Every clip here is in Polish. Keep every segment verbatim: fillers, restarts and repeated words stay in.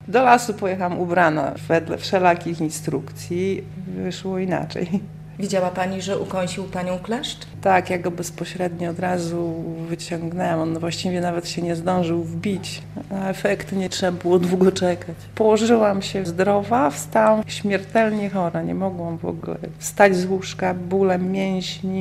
Do lasu pojechałam ubrana wedle wszelakich instrukcji. Wyszło inaczej. Widziała Pani, że ukąsił Panią kleszcz? Tak, ja go bezpośrednio od razu wyciągnęłam. On właściwie nawet się nie zdążył wbić. Na efekt nie trzeba było długo czekać. Położyłam się zdrowa, wstałam śmiertelnie chora. Nie mogłam w ogóle wstać z łóżka, bólem mięśni,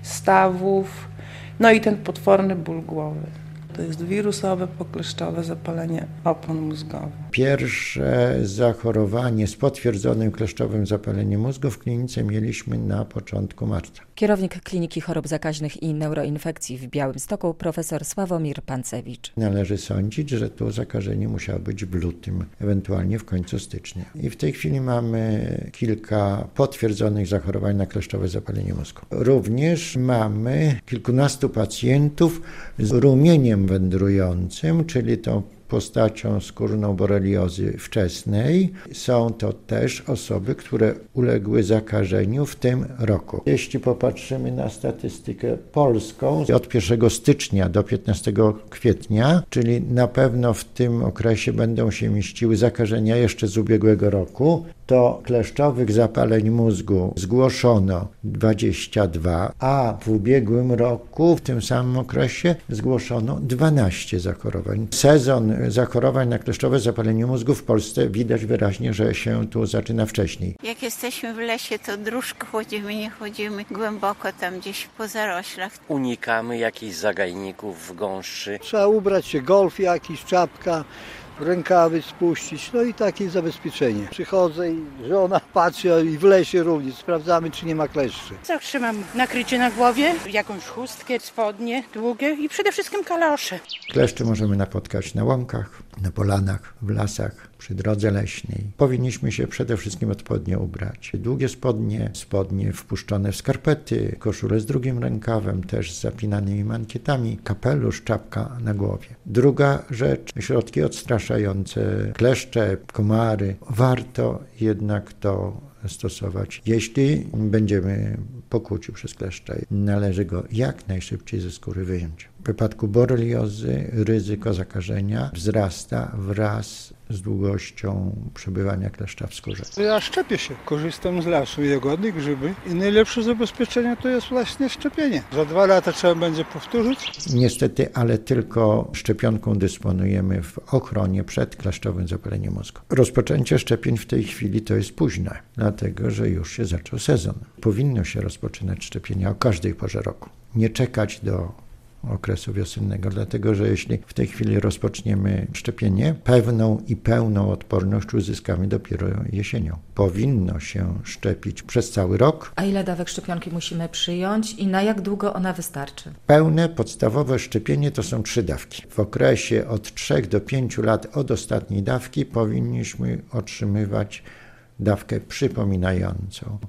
stawów. No i ten potworny ból głowy. To jest wirusowe, pokleszczowe zapalenie opon mózgowych. Pierwsze zachorowanie z potwierdzonym kleszczowym zapaleniem mózgu w klinice mieliśmy na początku marca. Kierownik Kliniki Chorób Zakaźnych i Neuroinfekcji w Białymstoku, profesor Sławomir Pancewicz. Należy sądzić, że to zakażenie musiało być w lutym, ewentualnie w końcu stycznia. I w tej chwili mamy kilka potwierdzonych zachorowań na kleszczowe zapalenie mózgu. Również mamy kilkunastu pacjentów z rumieniem wędrującym, czyli tą postacią skórną boreliozy wczesnej. Są to też osoby, które uległy zakażeniu w tym roku. Jeśli popatrzymy na statystykę polską, od pierwszego stycznia do piętnastego kwietnia, czyli na pewno w tym okresie będą się mieściły zakażenia jeszcze z ubiegłego roku, to kleszczowych zapaleń mózgu zgłoszono dwadzieścia dwa, a w ubiegłym roku, w tym samym okresie, zgłoszono dwanaście zachorowań. Sezon zachorowań na kleszczowe zapalenie mózgu w Polsce widać wyraźnie, że się tu zaczyna wcześniej. Jak jesteśmy w lesie, to dróżkę chodzimy, nie chodzimy głęboko tam gdzieś po zaroślach. Unikamy jakichś zagajników w gąszczy. Trzeba ubrać się, golf jakiś, czapka, rękawy spuścić, no i takie zabezpieczenie. Przychodzę i żona patrzy i w lesie również sprawdzamy, czy nie ma kleszczy. Zawsze mam nakrycie na głowie, jakąś chustkę, spodnie długie i przede wszystkim kalosze. Kleszcze możemy napotkać na łąkach, na polanach, w lasach, przy drodze leśnej. Powinniśmy się przede wszystkim odpowiednio ubrać. Długie spodnie, spodnie wpuszczone w skarpety, koszule z drugim rękawem, też z zapinanymi mankietami, kapelusz, czapka na głowie. Druga rzecz, środki odstraszające, kleszcze, komary. Warto jednak to stosować. Jeśli będziemy pokłuci przez kleszcza, należy go jak najszybciej ze skóry wyjąć. W przypadku boreliozy ryzyko zakażenia wzrasta wraz z długością przebywania kleszcza w skórze. Ja szczepię się, korzystam z lasu, jagody, grzyby i najlepsze zabezpieczenie to jest właśnie szczepienie. Za dwa lata trzeba będzie powtórzyć. Niestety, ale tylko szczepionką dysponujemy w ochronie przed kleszczowym zapaleniem mózgu. Rozpoczęcie szczepień w tej chwili to jest późne, dlatego że już się zaczął sezon. Powinno się rozpoczynać szczepienia o każdej porze roku. Nie czekać do okresu wiosennego, dlatego że jeśli w tej chwili rozpoczniemy szczepienie, pewną i pełną odporność uzyskamy dopiero jesienią. Powinno się szczepić przez cały rok. A ile dawek szczepionki musimy przyjąć i na jak długo ona wystarczy? Pełne, podstawowe szczepienie to są trzy dawki. W okresie od trzech do pięciu lat od ostatniej dawki powinniśmy otrzymywać dawkę przypominającą.